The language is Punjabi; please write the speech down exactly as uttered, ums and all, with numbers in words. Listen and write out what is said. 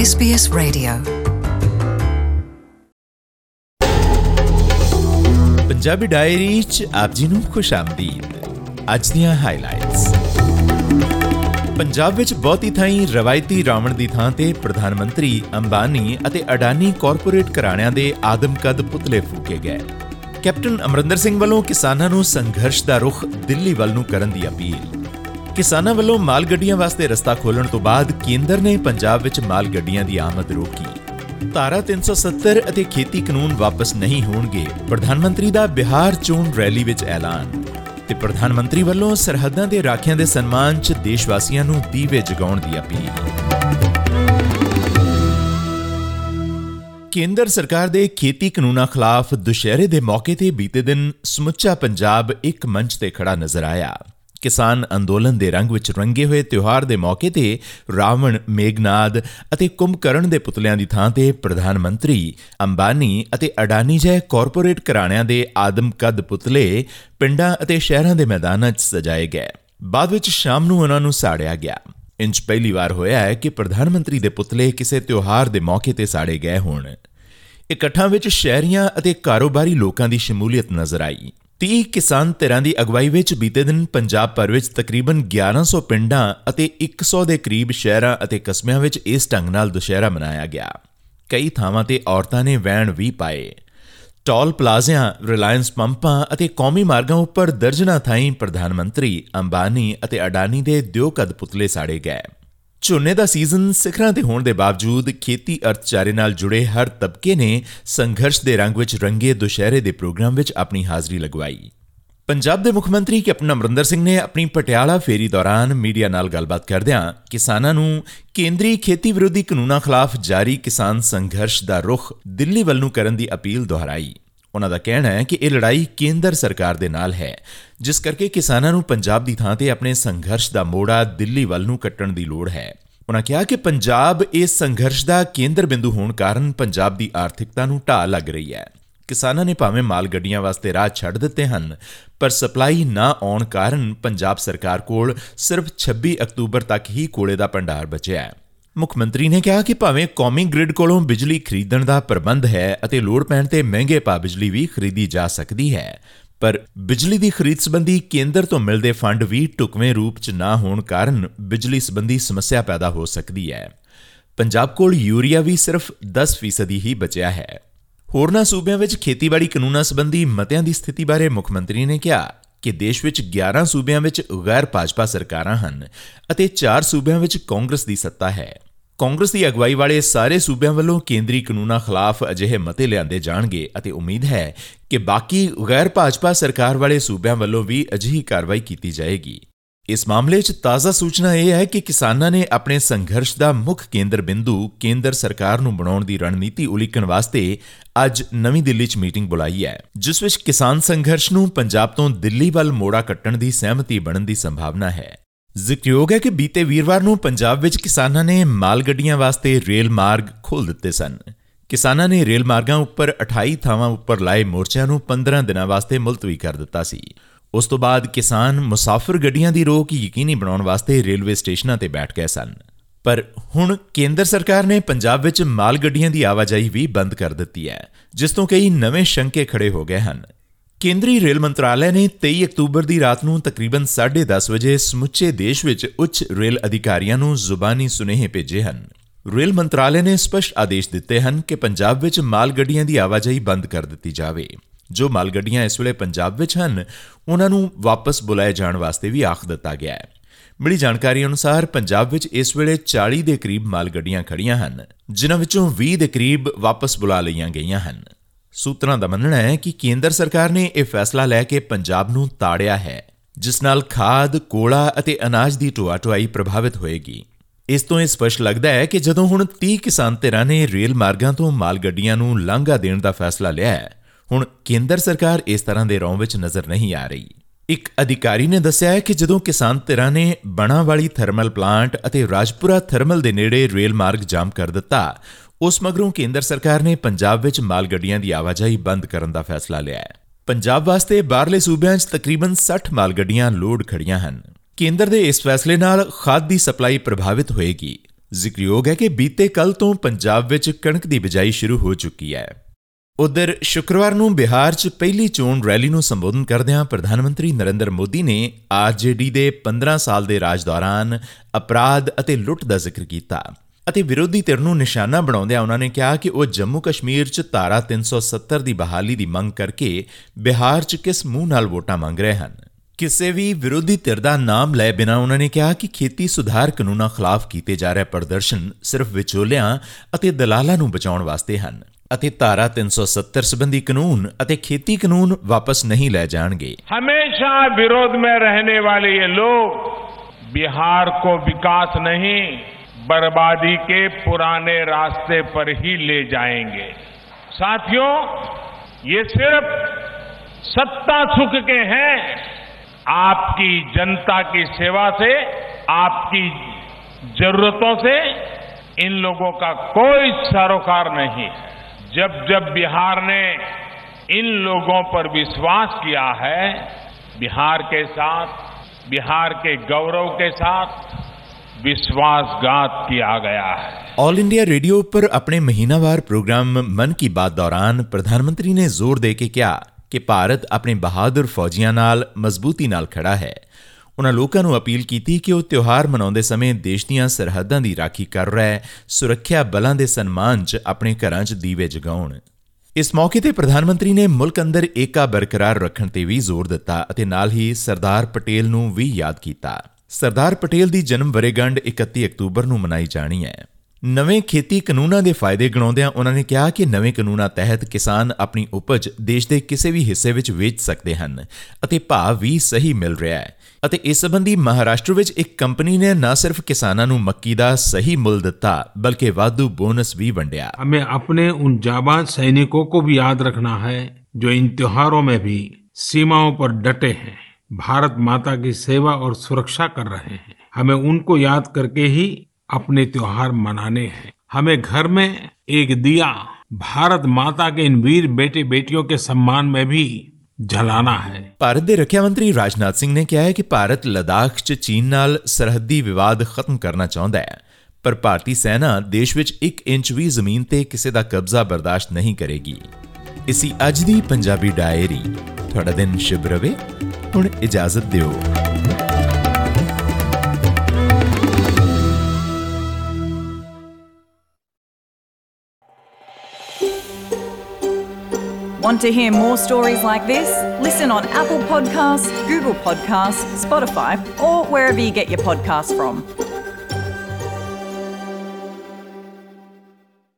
S B S Radio। Punjabi diary 'ਚ ਆਪ ਜੀ ਨੂੰ ਖੁਸ਼ ਆਮਦੀਦ। ਅੱਜ ਦੀਆਂ ਹਾਈਲਾਈਟਸ। ਪੰਜਾਬ ਵਿੱਚ ਬਹੁਤੀ ਥਾਈਂ ਰਵਾਇਤੀ ਰਾਵਣ ਦੀ ਥਾਂ ਤੇ ਪ੍ਰਧਾਨ ਮੰਤਰੀ ਅੰਬਾਨੀ ਅਤੇ ਅਡਾਨੀ ਕਾਰਪੋਰੇਟ ਘਰਾਣਿਆਂ ਦੇ ਆਦਮਕਦ ਪੁਤਲੇ ਫੂਕੇ ਗਏ। ਕੈਪਟਨ ਅਮਰਿੰਦਰ ਸਿੰਘ ਵੱਲੋਂ ਕਿਸਾਨਾਂ ਨੂੰ ਸੰਘਰਸ਼ ਦਾ ਰੁਖ ਦਿੱਲੀ ਵੱਲ ਨੂੰ ਕਰਨ ਦੀ ਅਪੀਲ। ਕਿਸਾਨਾਂ ਵੱਲੋਂ ਮਾਲ ਗੱਡੀਆਂ ਵਾਸਤੇ ਰਸਤਾ ਖੋਲ੍ਹਣ ਤੋਂ ਬਾਅਦ ਕੇਂਦਰ ਨੇ ਪੰਜਾਬ ਵਿੱਚ ਮਾਲ ਗੱਡੀਆਂ ਦੀ ਆਮਦ ਰੋਕੀ। ਧਾਰਾ ਤਿੰਨ ਸੌ ਸੱਤਰ ਅਤੇ ਖੇਤੀ ਕਾਨੂੰਨ ਵਾਪਸ ਨਹੀਂ ਹੋਣਗੇ, ਪ੍ਰਧਾਨ ਮੰਤਰੀ ਦਾ ਬਿਹਾਰ ਚੋਣ ਰੈਲੀ ਵਿੱਚ ਐਲਾਨ। ਤੇ ਪ੍ਰਧਾਨ ਮੰਤਰੀ ਵੱਲੋਂ ਸਰਹੱਦਾਂ ਦੇ ਰਾਖਿਆਂ ਦੇ ਸਨਮਾਨ 'ਚ ਦੇਸ਼ ਵਾਸੀਆਂ ਨੂੰ ਦੀਵੇ ਜਗਾਉਣ ਦੀ ਅਪੀਲ। ਕੇਂਦਰ ਸਰਕਾਰ ਦੇ ਖੇਤੀ ਕਾਨੂੰਨਾਂ ਖਿਲਾਫ ਦੁਸ਼ਹਿਰੇ ਦੇ ਮੌਕੇ ਤੇ ਬੀਤੇ ਦਿਨ ਸਮੁੱਚਾ ਪੰਜਾਬ ਇੱਕ ਮੰਚ ਤੇ ਖੜਾ ਨਜ਼ਰ ਆਇਆ। ਕਿਸਾਨ ਅੰਦੋਲਨ ਦੇ ਰੰਗ ਵਿੱਚ ਰੰਗੇ ਹੋਏ ਤਿਉਹਾਰ ਦੇ ਮੌਕੇ ਤੇ ਰਾਵਣ, ਮੇਘਨਾਦ ਅਤੇ ਕੁੰਭਕਰਨ ਦੇ ਪੁਤਲਿਆਂ ਦੀ ਥਾਂ ਤੇ ਪ੍ਰਧਾਨ ਮੰਤਰੀ ਅੰਬਾਨੀ ਅਤੇ ਅਡਾਨੀ ਜਿਹੇ ਕਾਰਪੋਰੇਟ ਘਰਾਣਿਆਂ ਦੇ ਆਦਮਕਦ ਪੁਤਲੇ ਪਿੰਡਾਂ ਅਤੇ ਸ਼ਹਿਰਾਂ ਦੇ ਮੈਦਾਨਾਂ 'ਚ ਸਜਾਏ ਗਏ। ਬਾਅਦ ਵਿੱਚ ਸ਼ਾਮ ਨੂੰ ਉਨ੍ਹਾਂ ਨੂੰ ਸਾੜਿਆ ਗਿਆ। ਇੰਜ ਪਹਿਲੀ ਵਾਰ ਹੋਇਆ ਹੈ ਕਿ ਪ੍ਰਧਾਨ ਮੰਤਰੀ ਦੇ ਪੁਤਲੇ ਕਿਸੇ ਤਿਉਹਾਰ ਦੇ ਮੌਕੇ ਤੇ ਸਾੜੇ ਗਏ ਹੋਣ। ਇਕੱਠਾਂ ਵਿੱਚ ਸ਼ਹਿਰੀਆਂ ਅਤੇ ਕਾਰੋਬਾਰੀ ਲੋਕਾਂ ਦੀ ਸ਼ਮੂਲੀਅਤ ਨਜ਼ਰ ਆਈ। ਤੀਹ ਕਿਸਾਨ ਧਿਰਾਂ ਦੀ ਅਗਵਾਈ ਵਿੱਚ ਬੀਤੇ ਦਿਨ ਪੰਜਾਬ ਭਰ ਵਿੱਚ ਤਕਰੀਬਨ ਗਿਆਰਾਂ ਸੌ ਪਿੰਡਾਂ ਅਤੇ ਇੱਕ ਸੌ ਦੇ ਕਰੀਬ ਸ਼ਹਿਰਾਂ ਅਤੇ ਕਸਬਿਆਂ ਵਿੱਚ ਇਸ ਢੰਗ ਨਾਲ ਦੁਸ਼ਹਿਰਾ ਮਨਾਇਆ ਗਿਆ। ਕਈ ਥਾਵਾਂ ਤੇ ਔਰਤਾਂ ਨੇ ਵੈਣ ਵੀ ਪਾਏ। ਟੋਲ ਪਲਾਜ਼ਿਆਂ, ਰਿਲਾਇੰਸ ਪੰਪਾਂ ਅਤੇ ਕੌਮੀ ਮਾਰਗਾਂ ਉੱਪਰ ਦਰਜਨਾਂ ਥਾਈਂ ਪ੍ਰਧਾਨ ਮੰਤਰੀ ਅੰਬਾਨੀ ਅਤੇ ਅਡਾਨੀ ਦੇ ਦਿਓਕਦ ਪੁਤਲੇ ਸਾੜੇ ਗਏ। ਝੋਨੇ ਦਾ ਸੀਜ਼ਨ ਸਿਖਰਾਂ ਤੇ ਹੋਣ ਦੇ ਬਾਵਜੂਦ ਖੇਤੀ ਅਰਥਚਾਰੇ ਨਾਲ ਜੁੜੇ ਹਰ ਤਬਕੇ ਨੇ ਸੰਘਰਸ਼ ਦੇ ਰੰਗ ਵਿੱਚ ਰੰਗੇ ਦੁਸ਼ਹਿਰੇ ਦੇ ਪ੍ਰੋਗਰਾਮ ਵਿੱਚ ਆਪਣੀ ਹਾਜ਼ਰੀ ਲਗਵਾਈ। ਪੰਜਾਬ ਦੇ ਮੁੱਖ ਮੰਤਰੀ ਕੈਪਟਨ ਅਮਰਿੰਦਰ ਸਿੰਘ ਨੇ ਆਪਣੀ ਪਟਿਆਲਾ ਫੇਰੀ ਦੌਰਾਨ ਮੀਡੀਆ ਨਾਲ ਗੱਲਬਾਤ ਕਰਦਿਆਂ ਕਿਸਾਨਾਂ ਨੂੰ ਕੇਂਦਰੀ ਖੇਤੀ ਵਿਰੋਧੀ ਕਾਨੂੰਨਾਂ ਖਿਲਾਫ ਜਾਰੀ ਕਿਸਾਨ ਸੰਘਰਸ਼ ਦਾ ਰੁਖ ਦਿੱਲੀ ਵੱਲ ਨੂੰ ਕਰਨ ਦੀ ਅਪੀਲ ਦੁਹਰਾਈ। ਉਨ੍ਹਾਂ ਦਾ ਕਹਿਣਾ ਹੈ ਕਿ ਇਹ ਲੜਾਈ ਕੇਂਦਰ ਸਰਕਾਰ ਦੇ ਨਾਲ ਹੈ, ਜਿਸ ਕਰਕੇ ਕਿਸਾਨਾਂ ਨੂੰ ਪੰਜਾਬ ਦੀ ਥਾਂ ਤੇ ਆਪਣੇ ਸੰਘਰਸ਼ ਦਾ ਮੋੜਾ ਦਿੱਲੀ ਵੱਲ ਨੂੰ ਕੱਟਣ ਦੀ ਲੋੜ ਹੈ। ਉਨ੍ਹਾਂ ਕਿਹਾ ਕਿ ਪੰਜਾਬ ਇਸ ਸੰਘਰਸ਼ ਦਾ ਕੇਂਦਰ ਬਿੰਦੂ ਹੋਣ ਕਾਰਨ ਪੰਜਾਬ ਦੀ ਆਰਥਿਕਤਾ ਨੂੰ ਢਾਹ ਲੱਗ ਰਹੀ ਹੈ। ਕਿਸਾਨਾਂ ਨੇ ਭਾਵੇਂ ਮਾਲ ਗੱਡੀਆਂ ਵਾਸਤੇ ਰਾਹ ਛੱਡ ਦਿੱਤੇ ਹਨ, ਪਰ ਸਪਲਾਈ ਨਾ ਆਉਣ ਕਾਰਨ ਪੰਜਾਬ ਸਰਕਾਰ ਕੋਲ ਸਿਰਫ ਛੱਬੀ ਅਕਤੂਬਰ ਤੱਕ ਹੀ ਕੋਲੇ ਦਾ ਭੰਡਾਰ ਬਚਿਆ ਹੈ। ਮੁੱਖ ਮੰਤਰੀ ਨੇ ਕਿਹਾ ਕਿ ਭਾਵੇਂ ਕੌਮੀ ਗ੍ਰਿਡ ਕੋਲੋਂ ਬਿਜਲੀ ਖਰੀਦਣ ਦਾ ਪ੍ਰਬੰਧ ਹੈ ਅਤੇ ਲੋੜ ਪੈਣ ਤੇ ਮਹਿੰਗੇ ਭਾਅ ਬਿਜਲੀ ਵੀ ਖਰੀਦੀ ਜਾ ਸਕਦੀ ਹੈ, ਪਰ ਬਿਜਲੀ ਦੀ ਖਰੀਦ ਸੰਬੰਧੀ ਕੇਂਦਰ ਤੋਂ ਮਿਲਦੇ ਫੰਡ ਵੀ ਢੁਕਵੇਂ ਰੂਪ 'ਚ ਨਾ ਹੋਣ ਕਾਰਨ ਬਿਜਲੀ ਸੰਬੰਧੀ ਸਮੱਸਿਆ ਪੈਦਾ ਹੋ ਸਕਦੀ ਹੈ। ਪੰਜਾਬ ਕੋਲ ਯੂਰੀਆ ਵੀ ਸਿਰਫ ਦਸ ਫੀਸਦੀ ਹੀ ਬਚਿਆ ਹੈ। ਹੋਰਨਾਂ ਸੂਬਿਆਂ ਵਿੱਚ ਖੇਤੀਬਾੜੀ ਕਾਨੂੰਨਾਂ ਸੰਬੰਧੀ ਮਤਿਆਂ ਦੀ ਸਥਿਤੀ ਬਾਰੇ ਮੁੱਖ ਮੰਤਰੀ ਨੇ ਕਿਹਾ ਕਿ ਦੇਸ਼ ਵਿੱਚ ਗਿਆਰਾਂ ਸੂਬਿਆਂ ਵਿੱਚ ਗੈਰ ਭਾਜਪਾ ਸਰਕਾਰਾਂ ਹਨ ਅਤੇ ਚਾਰ ਸੂਬਿਆਂ ਵਿੱਚ ਕਾਂਗਰਸ ਦੀ ਸੱਤਾ ਹੈ। ਕਾਂਗਰਸ ਦੀ ਅਗਵਾਈ ਵਾਲੇ ਸਾਰੇ ਸੂਬਿਆਂ ਵੱਲੋਂ ਕੇਂਦਰੀ ਕਾਨੂੰਨਾਂ ਖਿਲਾਫ ਅਜਿਹੇ ਮਤੇ ਲਿਆਂਦੇ ਜਾਣਗੇ ਅਤੇ ਉਮੀਦ ਹੈ ਕਿ ਬਾਕੀ ਗੈਰ ਭਾਜਪਾ ਸਰਕਾਰ ਵਾਲੇ ਸੂਬਿਆਂ ਵੱਲੋਂ ਵੀ ਅਜਿਹੀ ਕਾਰਵਾਈ ਕੀਤੀ ਜਾਏਗੀ। ਇਸ ਮਾਮਲੇ 'ਚ ਤਾਜ਼ਾ ਸੂਚਨਾ ਇਹ ਹੈ ਕਿ ਕਿਸਾਨਾਂ ਨੇ ਆਪਣੇ ਸੰਘਰਸ਼ ਦਾ ਮੁੱਖ ਕੇਂਦਰ ਬਿੰਦੂ ਕੇਂਦਰ ਸਰਕਾਰ ਨੂੰ ਬਣਾਉਣ ਦੀ ਰਣਨੀਤੀ ਉਲੀਕਣ ਵਾਸਤੇ ਅੱਜ ਨਵੀਂ ਦਿੱਲੀ 'ਚ ਮੀਟਿੰਗ ਬੁਲਾਈ ਹੈ, ਜਿਸ ਵਿੱਚ ਕਿਸਾਨ ਸੰਘਰਸ਼ ਨੂੰ ਪੰਜਾਬ ਤੋਂ ਦਿੱਲੀ ਵੱਲ ਮੋੜਾ ਕੱਟਣ ਦੀ ਸਹਿਮਤੀ ਬਣਨ ਦੀ ਸੰਭਾਵਨਾ ਹੈ। ਜ਼ਿਕਰਯੋਗ ਹੈ ਕਿ ਬੀਤੇ ਵੀਰਵਾਰ ਨੂੰ ਪੰਜਾਬ ਵਿੱਚ ਕਿਸਾਨਾਂ ਨੇ ਮਾਲ ਗੱਡੀਆਂ ਵਾਸਤੇ ਰੇਲ ਮਾਰਗ ਖੋਲ੍ਹ ਦਿੱਤੇ ਸਨ। ਕਿਸਾਨਾਂ ਨੇ ਰੇਲ ਮਾਰਗਾਂ ਉੱਪਰ ਅਠਾਈ ਥਾਵਾਂ ਉੱਪਰ ਲਾਏ ਮੋਰਚਿਆਂ ਨੂੰ ਪੰਦਰਾਂ ਦਿਨਾਂ ਵਾਸਤੇ ਮੁਲਤਵੀ ਕਰ ਦਿੱਤਾ ਸੀ। ਉਸ ਤੋਂ ਬਾਅਦ ਕਿਸਾਨ ਮੁਸਾਫਿਰ ਗੱਡੀਆਂ ਦੀ ਰੋਕ ਯਕੀਨੀ ਬਣਾਉਣ ਵਾਸਤੇ ਰੇਲਵੇ ਸਟੇਸ਼ਨਾਂ ਤੇ ਬੈਠ ਗਏ ਸਨ, ਪਰ ਹੁਣ ਕੇਂਦਰ ਸਰਕਾਰ ਨੇ ਪੰਜਾਬ ਵਿੱਚ ਮਾਲ ਗੱਡੀਆਂ ਦੀ ਆਵਾਜਾਈ ਵੀ ਬੰਦ ਕਰ ਦਿੱਤੀ ਹੈ, ਜਿਸ ਤੋਂ ਕਈ ਨਵੇਂ ਸ਼ੰਕੇ ਖੜੇ ਹੋ ਗਏ ਹਨ। ਕੇਂਦਰੀ ਰੇਲ ਮੰਤਰਾਲੇ ਨੇ ਤੇਈ ਅਕਤੂਬਰ ਦੀ ਰਾਤ ਨੂੰ ਤਕਰੀਬਨ ਸਾਢੇ ਦਸ ਵਜੇ ਸਮੁੱਚੇ ਦੇਸ਼ ਵਿੱਚ ਉੱਚ ਰੇਲ ਅਧਿਕਾਰੀਆਂ ਨੂੰ ਜ਼ੁਬਾਨੀ ਸੁਨੇਹੇ ਭੇਜੇ ਹਨ। ਰੇਲ ਮੰਤਰਾਲੇ ਨੇ ਸਪਸ਼ਟ ਆਦੇਸ਼ ਦਿੱਤੇ ਹਨ ਕਿ ਪੰਜਾਬ ਵਿੱਚ ਮਾਲ ਗੱਡੀਆਂ ਦੀ ਆਵਾਜਾਈ ਬੰਦ ਕਰ ਦਿੱਤੀ ਜਾਵੇ। ਜੋ ਮਾਲ ਗੱਡੀਆਂ ਇਸ ਵੇਲੇ ਪੰਜਾਬ ਵਿੱਚ ਹਨ, ਉਨ੍ਹਾਂ ਨੂੰ ਵਾਪਸ ਬੁਲਾਏ ਜਾਣ ਵਾਸਤੇ ਵੀ ਆਖ ਦਿੱਤਾ ਗਿਆ ਹੈ। ਮਿਲੀ ਜਾਣਕਾਰੀ ਅਨੁਸਾਰ ਪੰਜਾਬ ਵਿੱਚ ਇਸ ਵੇਲੇ ਚਾਲੀ ਦੇ ਕਰੀਬ ਮਾਲ ਗੱਡੀਆਂ ਖੜੀਆਂ ਹਨ, ਜਿਨ੍ਹਾਂ ਵਿੱਚੋਂ ਵੀਹ ਦੇ ਕਰੀਬ ਵਾਪਸ ਬੁਲਾ ਲਈਆਂ ਗਈਆਂ ਹਨ। ਸੂਤਰਾਂ ਦਾ ਮੰਨਣਾ ਹੈ ਕਿ ਕੇਂਦਰ ਸਰਕਾਰ ਨੇ ਇਹ ਫੈਸਲਾ ਲੈ ਕੇ ਪੰਜਾਬ ਨੂੰ ਤਾੜਿਆ ਹੈ, ਜਿਸ ਨਾਲ ਖਾਦ, ਕੋਲਾ ਅਤੇ ਅਨਾਜ ਦੀ ਢੋਆ ਢੁਆਈ ਪ੍ਰਭਾਵਿਤ ਹੋਏਗੀ। ਇਸ ਤੋਂ ਇਹ ਸਪਸ਼ਟ ਲੱਗਦਾ ਹੈ ਕਿ ਜਦੋਂ ਹੁਣ ਤੀਹ ਕਿਸਾਨ ਧਿਰਾਂ ਨੇ ਰੇਲ ਮਾਰਗਾਂ ਤੋਂ ਮਾਲ ਗੱਡੀਆਂ ਨੂੰ ਲਾਂਘਾ ਦੇਣ ਦਾ ਫੈਸਲਾ ਲਿਆ ਹੈ, ਹੁਣ ਕੇਂਦਰ ਸਰਕਾਰ ਇਸ ਤਰ੍ਹਾਂ ਦੇ ਰੌਂ ਵਿੱਚ ਨਜ਼ਰ ਨਹੀਂ ਆ ਰਹੀ। ਇੱਕ ਅਧਿਕਾਰੀ ਨੇ ਦੱਸਿਆ ਹੈ ਕਿ ਜਦੋਂ ਕਿਸਾਨ ਧਿਰਾਂ ਨੇ ਬਣਾਵਾਲੀ ਥਰਮਲ ਪਲਾਂਟ ਅਤੇ ਰਾਜਪੁਰਾ ਥਰਮਲ ਦੇ ਨੇੜੇ ਰੇਲ ਮਾਰਗ ਜਾਮ ਕਰ ਦਿੱਤਾ, ਉਸ ਮਗਰੋਂ ਕੇਂਦਰ ਸਰਕਾਰ ਨੇ ਪੰਜਾਬ ਵਿੱਚ ਮਾਲ ਗੱਡੀਆਂ ਦੀ ਆਵਾਜਾਈ ਬੰਦ ਕਰਨ ਦਾ ਫੈਸਲਾ ਲਿਆ ਹੈ। ਪੰਜਾਬ ਵਾਸਤੇ ਬਾਹਰਲੇ ਸੂਬਿਆਂ 'ਚ ਤਕਰੀਬਨ ਸੱਠ ਮਾਲ ਗੱਡੀਆਂ ਲੋਡ ਖੜੀਆਂ ਹਨ। ਕੇਂਦਰ ਦੇ ਇਸ ਫੈਸਲੇ ਨਾਲ ਖਾਦ ਦੀ ਸਪਲਾਈ ਪ੍ਰਭਾਵਿਤ ਹੋਏਗੀ। ਜ਼ਿਕਰਯੋਗ ਹੈ ਕਿ ਬੀਤੇ ਕੱਲ ਤੋਂ ਪੰਜਾਬ ਵਿੱਚ ਕਣਕ ਦੀ ਬਿਜਾਈ ਸ਼ੁਰੂ ਹੋ ਚੁੱਕੀ ਹੈ। ਉਧਰ ਸ਼ੁੱਕਰਵਾਰ ਨੂੰ ਬਿਹਾਰ 'ਚ ਪਹਿਲੀ ਚੋਣ ਰੈਲੀ ਨੂੰ ਸੰਬੋਧਨ ਕਰਦਿਆਂ ਪ੍ਰਧਾਨ ਮੰਤਰੀ ਨਰਿੰਦਰ ਮੋਦੀ ਨੇ ਆਰ ਜੇ ਡੀ ਦੇ ਪੰਦਰਾਂ ਸਾਲ ਦੇ ਰਾਜ ਦੌਰਾਨ ਅਪਰਾਧ ਅਤੇ ਲੁੱਟ ਦਾ ਜ਼ਿਕਰ ਕੀਤਾ ਅਤੇ ਵਿਰੋਧੀ ਧਿਰ ਨੂੰ ਨਿਸ਼ਾਨਾ ਬਣਾਉਂਦਿਆਂ ਉਹਨਾਂ ਨੇ ਕਿਹਾ ਕਿ ਉਹ ਜੰਮੂ ਕਸ਼ਮੀਰ 'ਚ ਧਾਰਾ ਤਿੰਨ ਸੌ ਸੱਤਰ ਦੀ ਬਹਾਲੀ ਦੀ ਮੰਗ ਕਰਕੇ ਬਿਹਾਰ 'ਚ ਕਿਸ ਮੂੰਹ ਨਾਲ ਵੋਟਾਂ ਮੰਗ ਰਹੇ ਹਨ। ਕਿਸੇ ਵੀ ਵਿਰੋਧੀ ਧਿਰ ਦਾ ਨਾਮ ਲਏ ਬਿਨਾਂ ਉਹਨਾਂ ਨੇ ਕਿਹਾ ਕਿ ਖੇਤੀ ਸੁਧਾਰ ਕਾਨੂੰਨਾਂ ਖਿਲਾਫ ਕੀਤੇ ਜਾ ਰਹੇ ਪ੍ਰਦਰਸ਼ਨ ਸਿਰਫ ਵਿਚੋਲਿਆਂ ਅਤੇ ਦਲਾਲਾਂ ਨੂੰ ਬਚਾਉਣ ਵਾਸਤੇ ਹਨ ਅਤੇ ਧਾਰਾ ਤਿੰਨ ਸੌ ਸੱਤਰ ਸੰਬੰਧੀ ਕਾਨੂੰਨ ਅਤੇ ਖੇਤੀ ਕਾਨੂੰਨ ਵਾਪਸ ਨਹੀਂ ਲੈ ਜਾਣਗੇ। हमेशा विरोध में रहने वाले ये लोग बिहार को विकास नहीं बर्बादी के पुराने रास्ते पर ही ले जाएंगे। साथियों, ये सिर्फ सत्ता सुख के हैं। आपकी जनता की सेवा से, आपकी जरूरतों से इन लोगों का कोई सरोकार नहीं है। जब जब बिहार ने इन लोगों पर विश्वास किया है, बिहार के साथ, बिहार के गौरव के साथ विश्वासघात किया गया है। ऑल इंडिया रेडियो पर अपने महीनावार प्रोग्राम मन की बात दौरान प्रधानमंत्री ने जोर दे के कहा कि ਭਾਰਤ ਆਪਣੇ ਬਹਾਦਰ ਫੌਜੀਆਂ ਨਾਲ ਮਜ਼ਬੂਤੀ ਨਾਲ ਖੜਾ ਹੈ। ਉਨ੍ਹਾਂ ਲੋਕਾਂ ਨੂੰ ਅਪੀਲ ਕੀਤੀ ਕਿ ਉਹ ਤਿਉਹਾਰ ਮਨਾਉਂਦੇ ਸਮੇਂ ਦੇਸ਼ ਦੀਆਂ ਸਰਹੱਦਾਂ ਦੀ ਰਾਖੀ ਕਰ ਰਹੇ ਸੁਰੱਖਿਆ ਬਲਾਂ ਦੇ ਸਨਮਾਨ 'ਚ ਆਪਣੇ ਘਰਾਂ 'ਚ ਦੀਵੇ ਜਗਾਉਣ। ਇਸ ਮੌਕੇ ਤੇ ਪ੍ਰਧਾਨ ਮੰਤਰੀ ਨੇ ਮੁਲਕ ਅੰਦਰ ਏਕਾ ਬਰਕਰਾਰ ਰੱਖਣ ਤੇ ਵੀ ਜ਼ੋਰ ਦਿੱਤਾ ਅਤੇ ਨਾਲ ਹੀ ਸਰਦਾਰ ਪਟੇਲ ਨੂੰ ਵੀ ਯਾਦ ਕੀਤਾ। ਸਰਦਾਰ ਪਟੇਲ ਦੀ ਜਨਮ ਵਰ੍ਹੇਗੰਢ ਇਕੱਤੀ ਅਕਤੂਬਰ ਨੂੰ ਮਨਾਈ ਜਾਣੀ ਹੈ। ਨਵੇਂ ਖੇਤੀ ਕਾਨੂੰਨਾਂ ਦੇ ਫਾਇਦੇ ਗਿਣਾਉਂਦਿਆਂ ਉਹਨਾਂ ਨੇ ਕਿਹਾ ਕਿ ਨਵੇਂ ਕਾਨੂੰਨਾਂ ਤਹਿਤ ਕਿਸਾਨ ਆਪਣੀ ਉਪਜ ਦੇਸ਼ ਦੇ ਕਿਸੇ ਵੀ ਹਿੱਸੇ ਵਿੱਚ ਵੇਚ ਸਕਦੇ ਹਨ ਅਤੇ ਭਾਅ ਵੀ ਸਹੀ ਮਿਲ ਰਿਹਾ ਹੈ ਅਤੇ ਇਸ ਸੰਬੰਧੀ ਮਹਾਰਾਸ਼ਟਰ ਵਿੱਚ ਇੱਕ ਕੰਪਨੀ ਨੇ ਨਾ ਸਿਰਫ ਕਿਸਾਨਾਂ ਨੂੰ ਮੱਕੀ ਦਾ ਸਹੀ ਮੁੱਲ ਦਿੱਤਾ ਬਲਕਿ ਵਾਧੂ ਬੋਨਸ ਵੀ ਵੰਡਿਆ। हमें अपने उन जाबाज सैनिकों को भी याद रखना है जो इन त्योहारों में भी सीमाओं पर डटे हैं, भारत माता की सेवा और सुरक्षा कर रहे हैं। हमें उनको याद करके ही अपने त्योहार मनाने हैं। हमें घर में एक दिया भारत माता के इन वीर बेटे बेटियों के सम्मान में भी जलाना है। ਭਾਰਤ ਦੇ ਰੱਖਿਆ ਮੰਤਰੀ ਰਾਜਨਾਥ ਸਿੰਘ ਨੇ ਕਿਹਾ ਹੈ ਕਿ ਭਾਰਤ ਲਦਾਖ 'ਚ ਚੀਨ ਨਾਲ ਸਰਹੱਦੀ ਵਿਵਾਦ ਖਤਮ ਕਰਨਾ ਚਾਹੁੰਦਾ ਹੈ, ਪਰ ਭਾਰਤੀ ਸੈਨਾ ਦੇਸ਼ ਵਿੱਚ ਇੱਕ ਇੰਚ ਵੀ ਜ਼ਮੀਨ ਤੇ ਕਿਸੇ ਦਾ ਕਬਜ਼ਾ ਬਰਦਾਸ਼ਤ ਨਹੀਂ ਕਰੇਗੀ। ਇਸੀ ਅੱਜ ਦੀ ਪੰਜਾਬੀ ਡਾਇਰੀ। ਤੁਹਾਡਾ ਦਿਨ ਸ਼ੁਭ ਰਵੇ। ਹੁਣ ਇਜਾਜ਼ਤ ਦਿਓ। Want to hear more stories like this? Listen on Apple Podcasts, Google Podcasts, Spotify, or wherever you get your podcasts from.